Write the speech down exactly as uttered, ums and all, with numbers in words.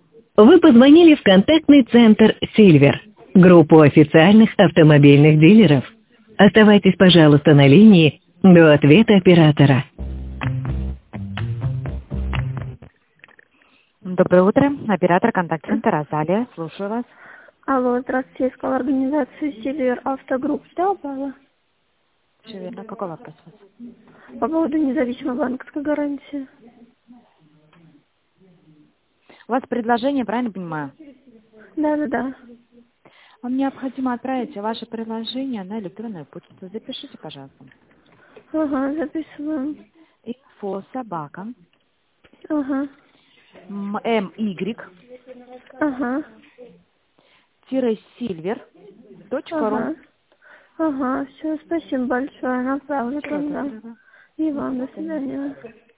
Вы позвонили в контактный центр «Сильвер», группу официальных автомобильных дилеров. Оставайтесь, пожалуйста, на линии до ответа оператора. Доброе утро. Оператор контакт-центр Азалия. Слушаю вас. Алло, здравствуйте, я искала организацию «Сильвер Автогрупп». Да, упала? Все верно. Какой вопрос у вас? По поводу независимой банковской гарантии. У вас предложение, правильно понимаю? Да, да, да. Вам необходимо отправить ваше предложение на электронную почту. Запишите, пожалуйста. Ага, записываем. Инфо собака. Ага. My. Ага. Тире сильвер. Точка ру. Ага. Ага, все, спасибо большое. Направлю Всего тогда. доброго. И вам до свидания.